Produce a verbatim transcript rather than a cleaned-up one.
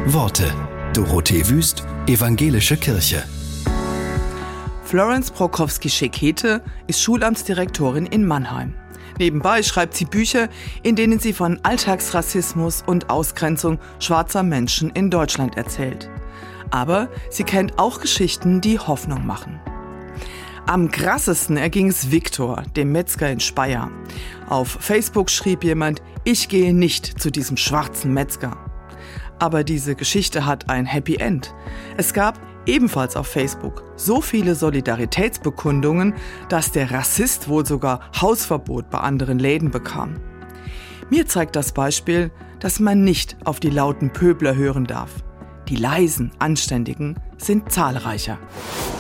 Worte. Dorothee Wüst, Evangelische Kirche. Florence Prokowski-Schekete ist Schulamtsdirektorin in Mannheim. Nebenbei schreibt sie Bücher, in denen sie von Alltagsrassismus und Ausgrenzung schwarzer Menschen in Deutschland erzählt. Aber sie kennt auch Geschichten, die Hoffnung machen. Am krassesten erging es Viktor, dem Metzger in Speyer. Auf Facebook schrieb jemand: Ich gehe nicht zu diesem schwarzen Metzger. Aber diese Geschichte hat ein Happy End. Es gab ebenfalls auf Facebook so viele Solidaritätsbekundungen, dass der Rassist wohl sogar Hausverbot bei anderen Läden bekam. Mir zeigt das Beispiel, dass man nicht auf die lauten Pöbler hören darf. Die leisen, Anständigen sind zahlreicher.